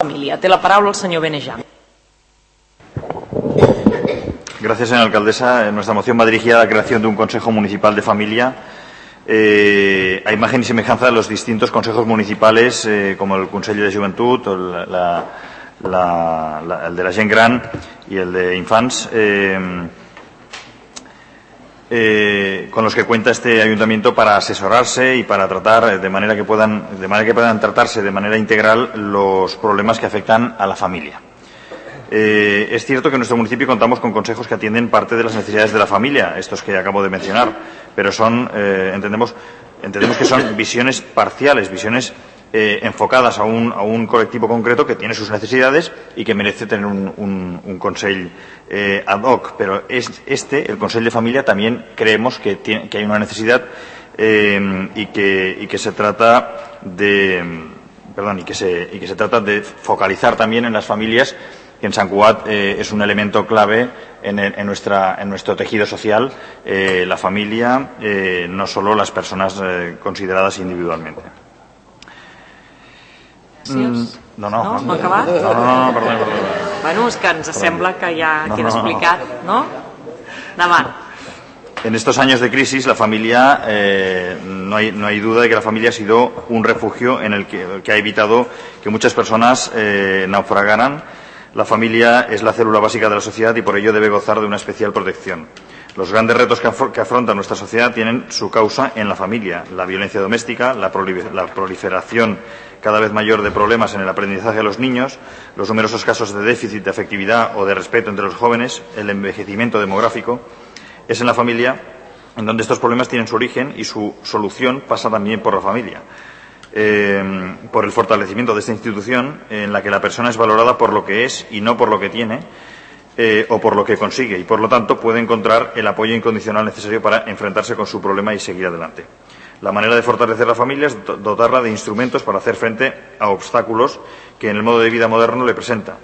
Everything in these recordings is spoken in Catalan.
família. Té la paraula el senyor Benejam. Gracias, señora alcaldesa. Nuestra moción va dirigida a la creación de un Consejo Municipal de Familia a imagen y semejanza de los distintos consejos municipales, como el Consell de Juventud, o el de la Gent Gran y el de Infants, con los que cuenta este ayuntamiento para asesorarse y para tratar de manera que puedan tratarse de manera integral los problemas que afectan a la familia. Es cierto que en nuestro municipio contamos con consejos que atienden parte de las necesidades de la familia, estos que acabo de mencionar, pero entendemos que son visiones parciales, visiones enfocadas a un colectivo concreto que tiene sus necesidades y que merece tener un consell ad hoc. Pero el consell de familia también creemos que hay una necesidad y que se trata de focalizar también en las familias, que en Sant Cugat es un elemento clave en nuestro tejido social, la familia, no solo las personas consideradas individualmente. Gràcies. No, m'ha acabat? No, perdó. Bueno, és que ens sembla que ja queda explicat, ¿no? Endavant. En estos años de crisis, la familia, no hay duda de que la familia ha sido un refugio en el que ha evitado que muchas personas naufragaran. La familia es la célula básica de la sociedad y por ello debe gozar de una especial protección. Los grandes retos que afronta nuestra sociedad tienen su causa en la familia: la violencia doméstica, la proliferación cada vez mayor de problemas en el aprendizaje de los niños, los numerosos casos de déficit de afectividad o de respeto entre los jóvenes, el envejecimiento demográfico. Es en la familia en donde estos problemas tienen su origen y su solución pasa también por la familia. Por el fortalecimiento de esta institución en la que la persona es valorada por lo que es y no por lo que tiene o por lo que consigue, y por lo tanto puede encontrar el apoyo incondicional necesario para enfrentarse con su problema y seguir adelante. La manera de fortalecer la familia es dotarla de instrumentos para hacer frente a obstáculos que el modo de vida moderno le presenta,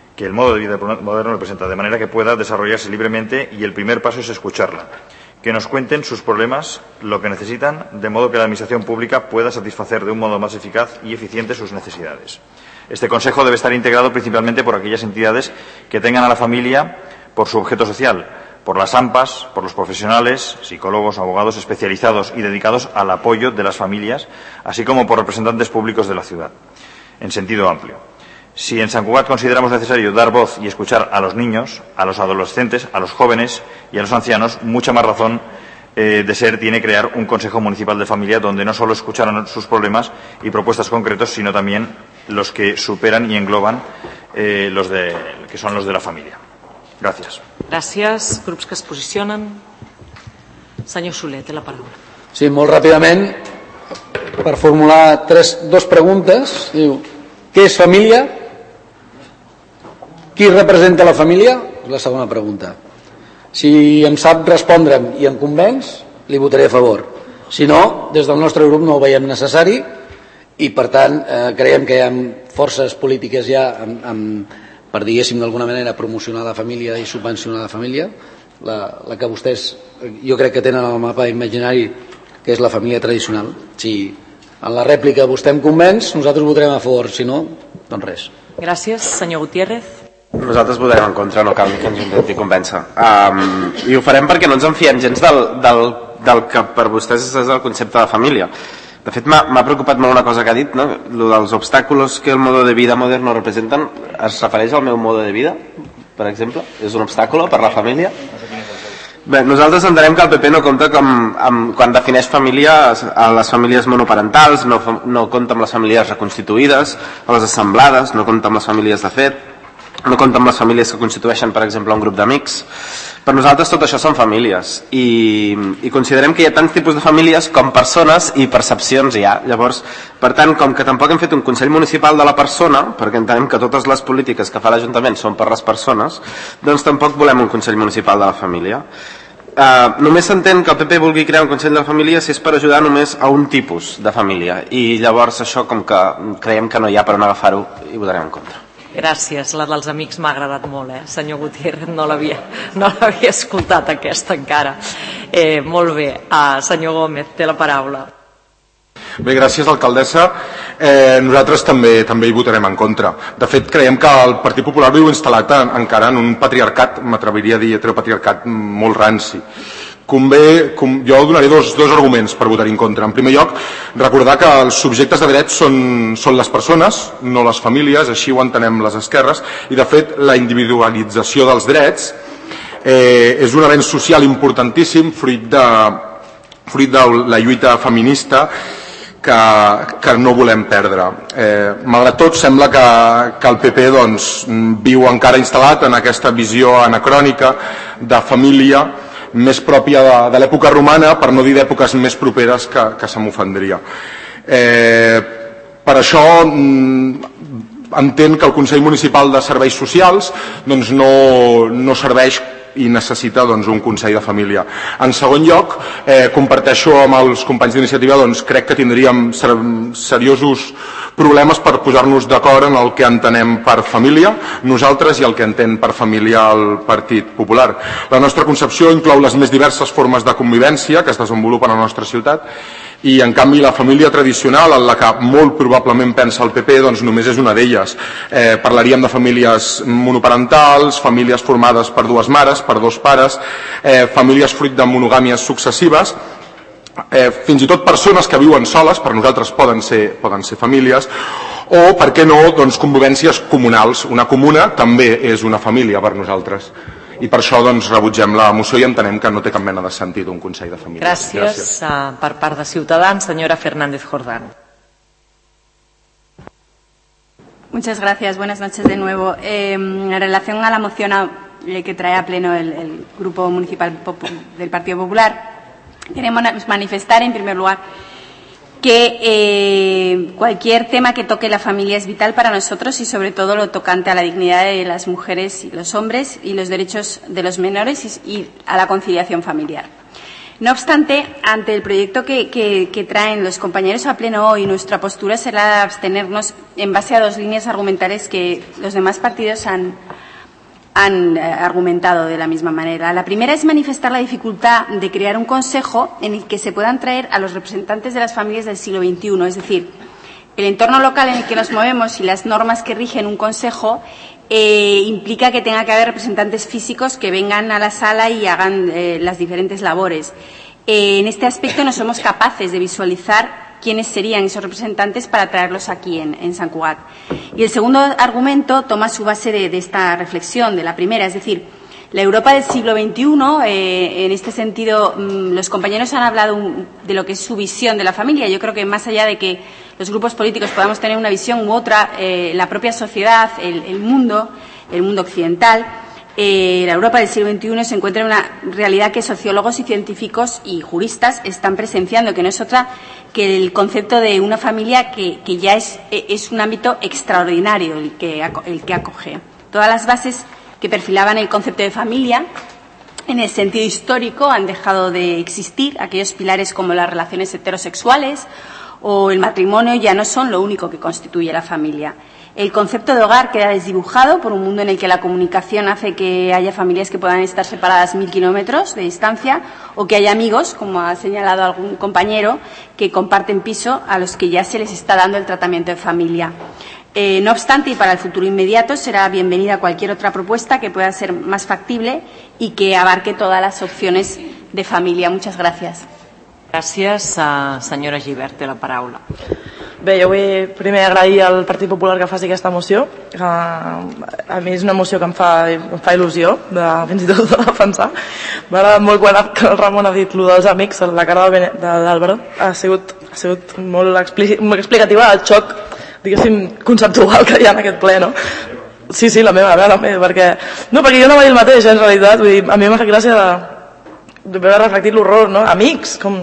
de manera que pueda desarrollarse libremente, y el primer paso es escucharla, que nos cuenten sus problemas, lo que necesitan, de modo que la administración pública pueda satisfacer de un modo más eficaz y eficiente sus necesidades. Este Consejo debe estar integrado principalmente por aquellas entidades que tengan a la familia por su objeto social, por las AMPAs, por los profesionales, psicólogos, abogados especializados y dedicados al apoyo de las familias, así como por representantes públicos de la ciudad, en sentido amplio. Si en Sant Cugat consideramos necesario dar voz y escuchar a los niños, a los adolescentes, a los jóvenes y a los ancianos, mucha más razón de ser tiene crear un Consejo Municipal de Familia donde no solo escucharan sus problemas y propuestas concretos, sino también los que superan y engloban que son los de la familia. Gràcies. Gràcies. Grups que es posicionen. Senyor Soler, té la paraula. Sí, molt ràpidament, per formular dos preguntes. Diu, què és família? Qui representa la família? És la segona pregunta. Si em sap respondre'm i em convenç, li votaré a favor. Si no, des del nostre grup no ho veiem necessari i, per tant, creiem que hi ha forces polítiques ja per, diguéssim, d'alguna manera promocionar la família i subvencionar la família, la que vostès jo crec que tenen al mapa imaginari, que és la família tradicional. Si en la rèplica vostè em convenç, nosaltres votarem a favor, si no, doncs res. Gràcies. Senyor Gutiérrez. Nosaltres votarem en contra, no cal que ens intenti convèncer. I ho farem perquè no ens en fiem gens del que per vostès és el concepte de família. De fet, m'ha preocupat molt una cosa que ha dit, no? Lo dels obstáculos que el modo de vida moderno representen. Es refereix al meu modo de vida, per exemple? És un obstacle per la família? Bé, nosaltres entenem que el PP no compta quan defineix família a les famílies monoparentals, no compta amb les famílies reconstituïdes, a les assemblades, no compta amb les famílies de fet, no compta amb les famílies que constitueixen, per exemple, un grup d'amics. Per nosaltres tot això són famílies i considerem que hi ha tants tipus de famílies com persones i percepcions hi ha. Llavors, per tant, com que tampoc hem fet un Consell Municipal de la persona, perquè entenem que totes les polítiques que fa l'Ajuntament són per les persones, doncs tampoc volem un Consell Municipal de la família. Només s'entén que el PP vulgui crear un Consell de la Família si és per ajudar només a un tipus de família, i llavors això com que creiem que no hi ha per on agafar-ho i votarem en contra. Gràcies. La dels amics m'ha agradat molt, senyor Gutiérrez, no l'havia escoltat aquesta encara. Molt bé. Senyor Gómez, té la paraula. Bé, gràcies, alcaldessa. Nosaltres també hi votarem en contra. De fet, creiem que el Partit Popular viu instal·lat encara en un patriarcat, m'atreviria a dir heteropatriarcat, molt ranci. Jo donaré dos arguments per votar en contra. En primer lloc, recordar que els subjectes de drets són les persones, no les famílies, així ho entenem les esquerres, i de fet la individualització dels drets és un avenç social importantíssim fruit de la lluita feminista que no volem perdre. Malgrat tot, sembla que el PP viu encara instal·lat en aquesta visió anacrònica de família més pròpia de l'època romana, per no dir d'èpoques més properes, que se m'ofendria. Per això entenc que el Consell Municipal de Serveis Socials no serveix i necessita un Consell de Família. En segon lloc, comparteixo amb els companys d'iniciativa, crec que tindríem seriosos problemes per posar-nos d'acord en el que entenem per família nosaltres i el que entén per família el Partit Popular. La nostra concepció inclou les més diverses formes de convivència que es desenvolupen a la nostra ciutat i en canvi la família tradicional, en la que molt probablement pensa el PP, només és una d'elles. Parlaríem de famílies monoparentals, famílies formades per dues mares, per dos pares, famílies fruit de monogàmies successives, fins i tot persones que viuen soles, per nosaltres poden ser famílies, o, per què no, convivències comunals. Una comuna també és una família per nosaltres. I per això rebutgem la moció i entenem que no té cap mena de sentit un Consell de Família. Gràcies. Per part de Ciutadans, senyora Fernández Jordán. Muchas gracias. Buenas noches de nuevo. En relación a la moción que trae a pleno el Grupo Municipal del Partido Popular, queremos manifestar en primer lugar que cualquier tema que toque la familia es vital para nosotros y sobre todo lo tocante a la dignidad de las mujeres y los hombres y los derechos de los menores y a la conciliación familiar. No obstante, ante el proyecto que traen los compañeros a pleno hoy, nuestra postura será abstenernos en base a dos líneas argumentales que los demás partidos han argumentado de la misma manera. La primera es manifestar la dificultad de crear un consejo en el que se puedan traer a los representantes de las familias del siglo XXI, es decir, el entorno local en el que nos movemos y las normas que rigen un consejo implica que tenga que haber representantes físicos que vengan a la sala y hagan las diferentes labores. En este aspecto no somos capaces de visualizar quiénes serían esos representantes para traerlos aquí en Sant Cugat. Y el segundo argumento toma su base de esta reflexión, de la primera, es decir, la Europa del siglo XXI, en este sentido, los compañeros han hablado de lo que es su visión de la familia. Yo creo que más allá de que los grupos políticos podamos tener una visión u otra, la propia sociedad, el mundo occidental, la Europa del siglo XXI se encuentra en una realidad que sociólogos y científicos y juristas están presenciando, que no es otra que el concepto de una familia que ya es un ámbito extraordinario el que acoge. Todas las bases que perfilaban el concepto de familia en el sentido histórico han dejado de existir. Aquellos pilares como las relaciones heterosexuales o el matrimonio ya no son lo único que constituye la familia. El concepto de hogar queda desdibujado por un mundo en el que la comunicación hace que haya familias que puedan estar separadas 1000 kilómetros de distancia o que haya amigos, como ha señalado algún compañero, que comparten piso a los que ya se les está dando el tratamiento de familia. No obstante, y para el futuro inmediato, será bienvenida cualquier otra propuesta que pueda ser más factible y que abarque todas las opciones de familia. Muchas gracias. Gràcies. Senyora Gibert, té la paraula. Bé, jo vull primer agrair al Partit Popular que faci aquesta moció. A mi és una moció que em fa il·lusió, fins i tot de defensar. M'ha agradat molt quan el Ramon ha dit allò dels amics, la cara d'Àlvaro. Ha sigut molt explicativa del xoc, diguéssim, conceptual que hi ha en aquest ple, no? Sí, la meva, perquè jo no vaig dir el mateix, en realitat. Vull dir, a mi m'ha fet gràcia de veure reflectit l'horror, no? Amics, com...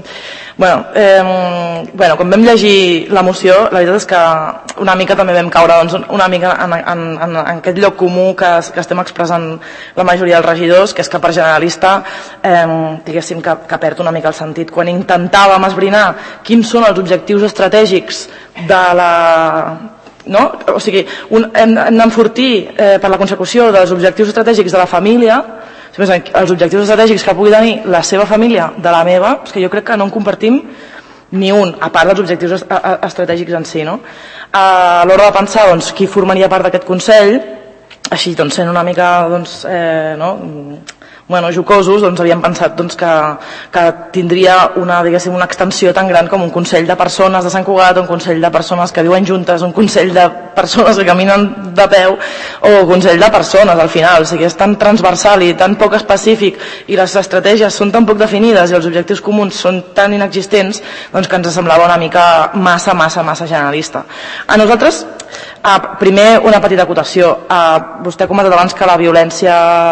quan vam llegir la moció, la veritat és que una mica també vam caure una mica en aquest lloc comú que estem expressant la majoria dels regidors, que és que per generalista diguéssim que perd una mica el sentit. Quan intentàvem esbrinar quins són els objectius estratègics de la... O sigui, hem d'enfortir per la consecució dels objectius estratègics de la família, els objectius estratègics que pugui tenir la seva família de la meva, és que jo crec que no en compartim ni un, a part dels objectius estratègics en si, no? A l'hora de pensar doncs, qui formaria part d'aquest Consell, així doncs, sent una mica jocosos, doncs havíem pensat doncs, que tindria una extensió tan gran com un Consell de persones de Sant Cugat, un Consell de persones que viuen juntes, un Consell de persones que caminen de peu o un Consell de persones al final. O sigui, és tan transversal i tan poc específic i les estratègies són tan poc definides i els objectius comuns són tan inexistents, doncs que ens semblava una mica massa generalista. A nosaltres, primer una petita acotació. Vostè ha comentat abans que la violència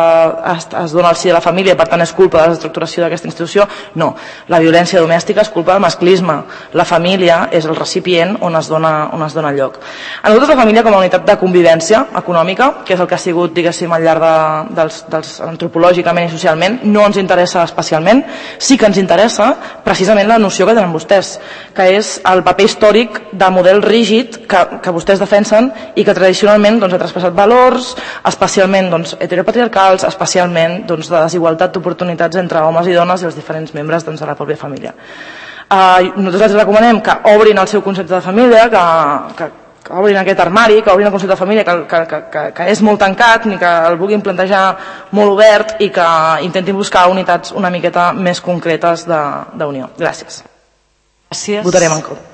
es dona al si de la família i per tant és culpa de la desestructuració d'aquesta institució. No, la violència domèstica és culpa del masclisme. La família és el recipient on es dona lloc. A nosaltres la família com a unitat de convivència econòmica, que és el que ha sigut, diguéssim, al llarg dels antropològicament i socialment, no ens interessa especialment. Sí que ens interessa precisament la noció que tenen vostès, que és el paper històric de model rígid que vostès defensen i que tradicionalment ha traspassat valors, especialment heteropatriarcals, especialment de desigualtat d'oportunitats entre homes i dones i els diferents membres de la pròpia família. Nosaltres els recomanem que obrin el seu concepte de família, que obrin aquest armari, que obrin el concepte de família, que és molt tancat, ni que el vulguin plantejar molt obert i que intentin buscar unitats una miqueta més concretes d'unió. Gràcies. Gràcies. Votarem en contra.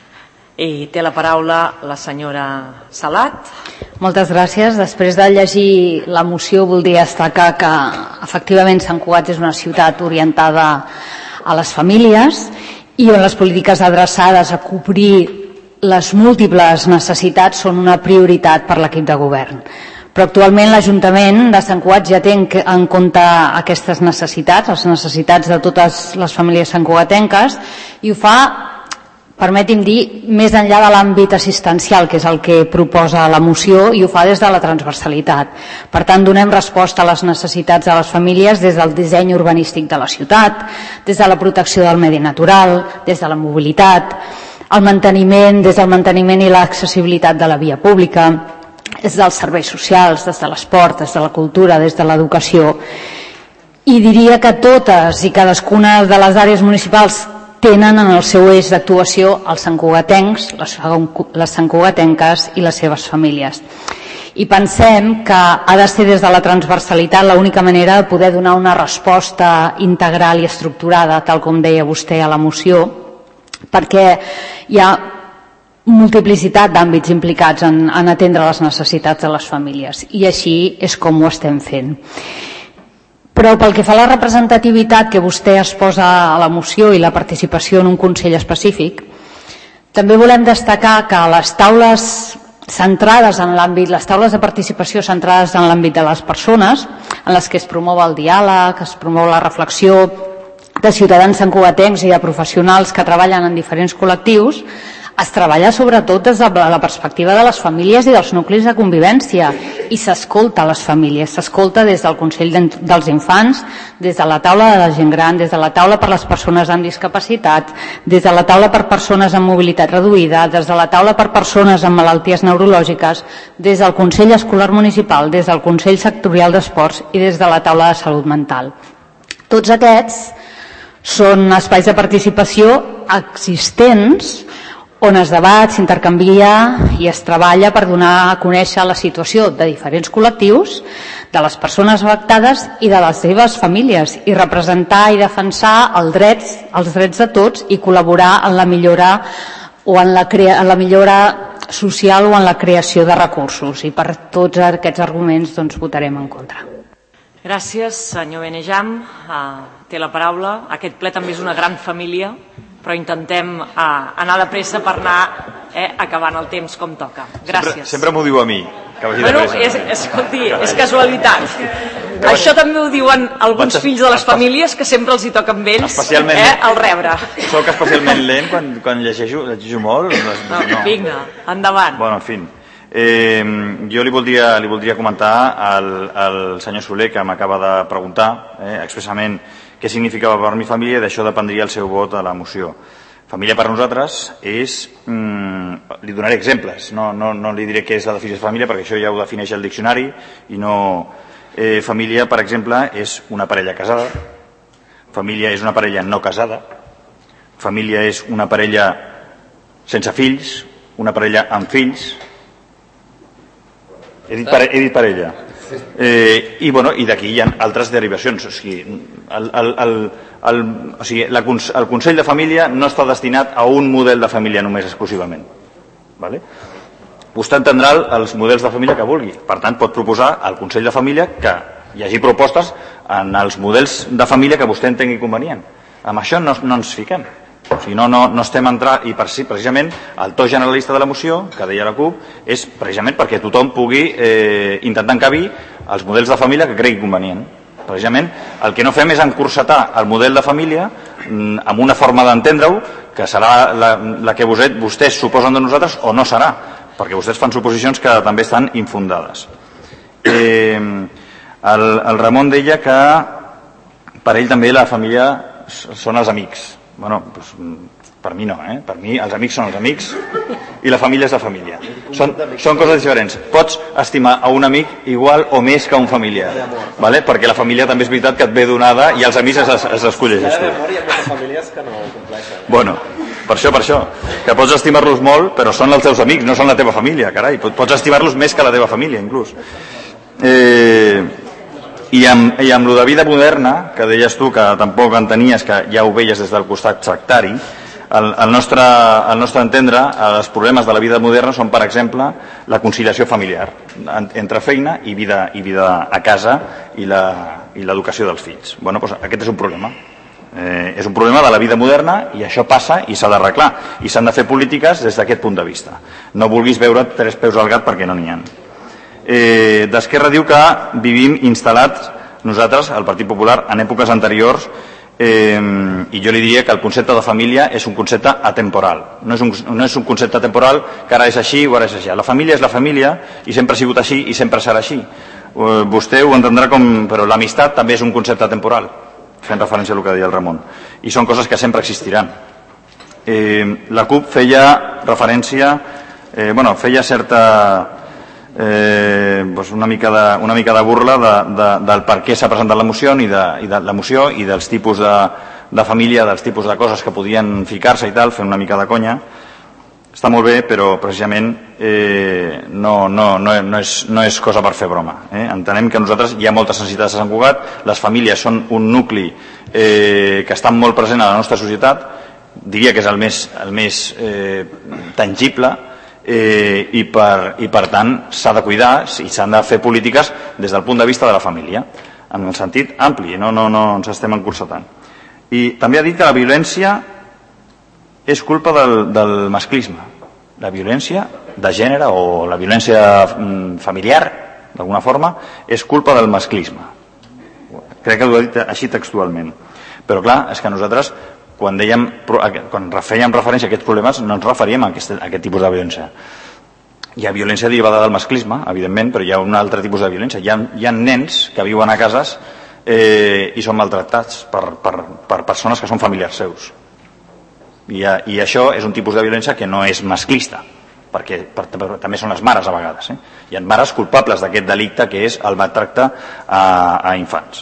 I té la paraula la senyora Salat. Moltes gràcies. Després de llegir la moció voldria destacar que efectivament Sant Cugat és una ciutat orientada a les famílies i on les polítiques adreçades a cobrir les múltiples necessitats són una prioritat per l'equip de govern. Però actualment l'Ajuntament de Sant Cugat ja té en compte aquestes necessitats, les necessitats de totes les famílies santcugatenques, i ho fa, permeti'm dir, més enllà de l'àmbit assistencial, que és el que proposa la moció, i ho fa des de la transversalitat. Per tant, donem resposta a les necessitats de les famílies des del disseny urbanístic de la ciutat, des de la protecció del medi natural, des de la mobilitat, des del manteniment i l'accessibilitat de la via pública, des dels serveis socials, des de l'esport, des de la cultura, des de l'educació. I diria que totes i cadascuna de les àrees municipals tenen en el seu eix d'actuació els santcugatencs, les santcugatenques i les seves famílies. I pensem que ha de ser des de la transversalitat l'única manera de poder donar una resposta integral i estructurada, tal com deia vostè a la moció, perquè hi ha multiplicitat d'àmbits implicats en atendre les necessitats de les famílies, i així és com ho estem fent. Però pel que fa a la representativitat que vostè es posa a la moció i la participació en un Consell específic, també volem destacar que les taules centrades en l'àmbit, les taules de participació centrades en l'àmbit de les persones, en les que es promou el diàleg, es promou la reflexió de ciutadans santcugatencs i de professionals que treballen en diferents col·lectius, es treballa sobretot des de la perspectiva de les famílies i dels nuclis de convivència, i s'escolta les famílies, s'escolta des del Consell dels Infants, des de la taula de la gent gran, des de la taula per les persones amb discapacitat, des de la taula per persones amb mobilitat reduïda, des de la taula per persones amb malalties neurològiques, des del Consell Escolar Municipal, des del Consell Sectorial d'Esports i des de la taula de salut mental. Tots aquests són espais de participació existents on es debat, s'intercanvia i es treballa per donar a conèixer la situació de diferents col·lectius, de les persones afectades i de les seves famílies, i representar i defensar els drets de tots i col·laborar en la millora social o en la creació de recursos. I per tots aquests arguments votarem en contra. Gràcies, senyor Benejam. Té la paraula. Aquest ple també és una gran família, però intentem anar de pressa per anar acabant el temps com toca. Gràcies. Sempre m'ho diu a mi, que vagi de pressa. Escolti, és casualitat. Això també ho diuen alguns fills de les famílies, que sempre els hi toca amb ells el rebre. Soc especialment lent quan llegeixo molt? No, vinga, endavant. Bueno, en fi. Jo li voldria comentar al senyor Soler, que m'acaba de preguntar expressament què significava per mi família, i d'això dependria el seu vot a la moció. Família per nosaltres és... li donaré exemples, no li diré què és la definició de família, perquè això ja ho defineix el diccionari, i no... Família, per exemple, és una parella casada, família és una parella no casada, família és una parella sense fills, una parella amb fills. He dit parella. I d'aquí hi ha altres derivacions. O sigui, el Consell de Família no està destinat a un model de família només exclusivament. Vostè entendrà els models de família que vulgui. Per tant, pot proposar al Consell de Família que hi hagi propostes en els models de família que vostè entengui convenient. Amb això no ens fiquem. O sigui, no estem entrant, i precisament el to generalista de la moció, que deia la CUP, és precisament perquè tothom pugui intentar encabir els models de família que cregui convenient. Precisament el que no fem és encursetar el model de família amb una forma d'entendre-ho que serà la que vostès suposen de nosaltres o no serà, perquè vostès fan suposicions que també estan infundades. El Ramon deia que per ell també la família són els amics. Bueno, doncs, per mi no, per mi els amics són els amics i la família és la família. Són coses diferents. Pots estimar a un amic igual o més que a un familiar, perquè la família també és veritat que et ve donada i els amics els escolleixes tu. Hi ha moltes famílies que no ho compleixen. Bueno, per això, que pots estimar-los molt, però són els teus amics, no són la teva família, carai. Pots estimar-los més que la teva família, inclús. I amb lo de vida moderna, que deies tu que tampoc entenies, que ja ho veies des del costat sectari, al nostre entendre, els problemes de la vida moderna són, per exemple, la conciliació familiar entre feina i vida a casa i l'educació dels fills. Bueno, doncs aquest és un problema. És un problema de la vida moderna i això passa i s'ha d'arreglar. I s'han de fer polítiques des d'aquest punt de vista. No vulguis veure tres peus al gat perquè no n'hi ha. D'Esquerra diu que vivim instal·lats nosaltres, el Partit Popular, en èpoques anteriors, i jo li diria que el concepte de família és un concepte atemporal. No és un concepte temporal que ara és així o ara és així. La família és la família i sempre ha sigut així i sempre serà així. Vostè ho entendrà però l'amistat també és un concepte temporal, fent referència a el que deia el Ramon, i són coses que sempre existiran. La CUP feia referència, feia certa una mica de burla del per què s'ha presentat la moció i dels tipus de família, dels tipus de coses que podien ficar-se i tal, fent una mica de conya. Està molt bé, però precisament no és cosa per fer broma. Entenem que nosaltres hi ha moltes necessitats a Sant Cugat, les famílies són un nucli que estan molt present a la nostra societat, diria que és el més tangible, i per tant s'ha de cuidar i s'han de fer polítiques des del punt de vista de la família, en el sentit ampli, no ens estem encursetant. I també ha dit que la violència és culpa del masclisme, la violència de gènere o la violència familiar, d'alguna forma, és culpa del masclisme. Crec que ho ha dit així textualment. Però clar, és que nosaltres quan fèiem referència a aquests problemes no ens referíem a aquest tipus de violència. Hi ha violència derivada del masclisme, evidentment, però hi ha un altre tipus de violència. Hi ha nens que viuen a cases i són maltractats per persones que són familiars seus. I això és un tipus de violència que no és masclista, perquè també són les mares a vegades. Hi ha mares culpables d'aquest delicte que és el maltracte a infants.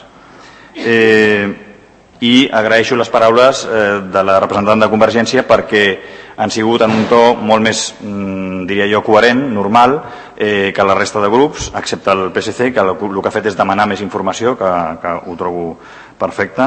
I agraeixo les paraules de la representant de Convergència perquè han sigut en un to molt més, diria jo, coherent, normal, que la resta de grups, excepte el PSC, que el que ha fet és demanar més informació, que ho trobo perfecte.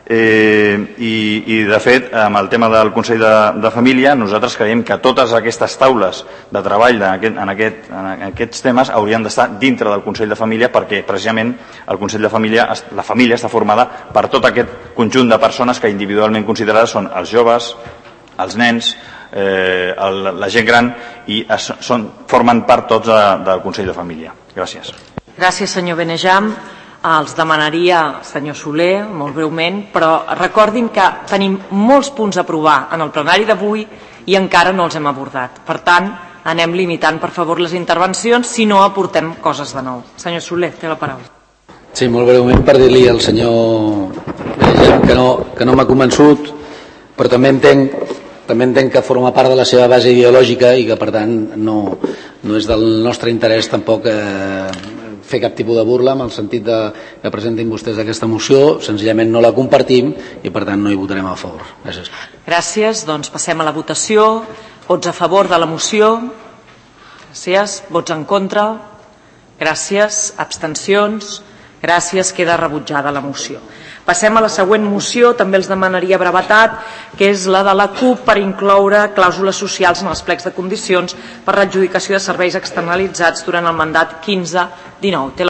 I de fet, amb el tema del Consell de Família, nosaltres creiem que totes aquestes taules de treball en aquests temes haurien d'estar dintre del Consell de Família, perquè precisament el Consell de Família, la família està formada per tot aquest conjunt de persones que individualment considerades són els joves, els nens, la gent gran, i formen part tots del Consell de Família. Gràcies. Gràcies, senyor Benejam. Els demanaria, senyor Soler, molt breument, però recordin que tenim molts punts a aprovar en el plenari d'avui i encara no els hem abordat. Per tant, anem limitant, per favor, les intervencions, si no aportem coses de nou. Senyor Soler, té la paraula. Sí, molt breument per dir-li al senyor que no m'ha convençut, però també entenc que forma part de la seva base ideològica i que, per tant, no és del nostre interès tampoc fer cap tipus de burla amb el sentit que presentin vostès aquesta moció, senzillament no la compartim i per tant no hi votarem a favor. Gràcies. Gràcies, doncs passem a la votació. Vots a favor de la moció? Gràcies. Vots en contra? Gràcies. Abstencions? Gràcies. Queda rebutjada la moció. Passem a la següent moció, també els demanaria brevetat, que és la de la CUP per incloure clàusules socials en els plecs de condicions per l'adjudicació de serveis externalitzats durant el mandat 15-19.